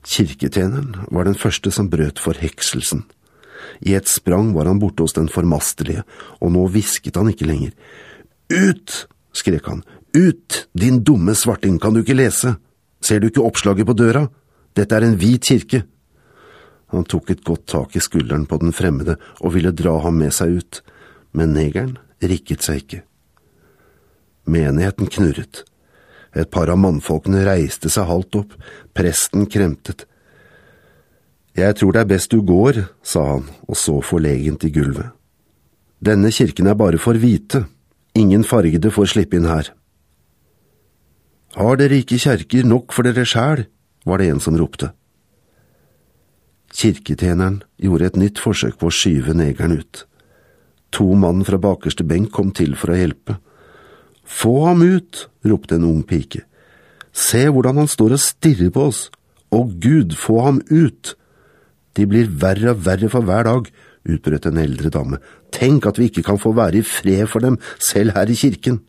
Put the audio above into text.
Kirketjeneren var den første som brøt forhekselsen. I et sprang var han borte hos den formastelige, og nå hvisket han ikke lenger. «Ut!» skrek han. «Ut, din dumme svarting, kan du ikke lese? Ser du ikke oppslaget på døra? Dette er en hvit kirke!» Han tok et godt tak i skulderen på den fremmede og ville dra ham med seg ut, men negeren rikket seg ikke. Menigheten knurret. Et par av mannfolkene reiste seg halvt opp, presten kremtet. «Jeg tror det er best du går», sa han, og så forlegent i gulvet. «Denne kirken er bare for hvite. Ingen fargede får slippe inn her.» «Har dere ikke kjerker nok for dere selv?» var det en som ropte. Kirketjeneren gjorde et nytt forsøk på å skyve negeren ut. 2 mann fra bakerste benk kom til for å hjelpe. «Få ham ut!» ropte en ung pike. «Se hvordan han står og stirrer på oss! Å Gud, få ham ut!» «De blir verre og verre for hver dag», utbrøt en eldre dame. «Tenk at vi ikke kan få være i fred for dem, selv her i kirken!»